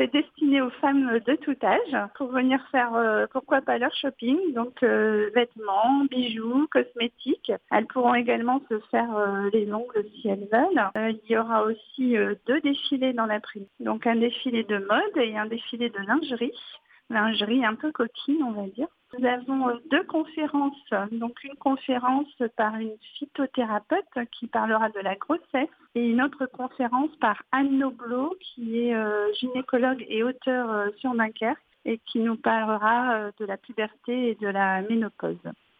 C'est destiné aux femmes de tout âge pour venir faire, pourquoi pas, leur shopping. Donc, vêtements, bijoux, cosmétiques. Elles pourront également se faire les ongles si elles veulent. Il y aura aussi 2 défilés dans l'après-midi. Donc, un défilé de mode et un défilé de lingerie un peu coquine, on va dire. Nous avons 2 conférences, donc une conférence par une phytothérapeute qui parlera de la grossesse et une autre conférence par Anne Noblo qui est gynécologue et auteure sur Dunkerque et qui nous parlera de la puberté et de la ménopause.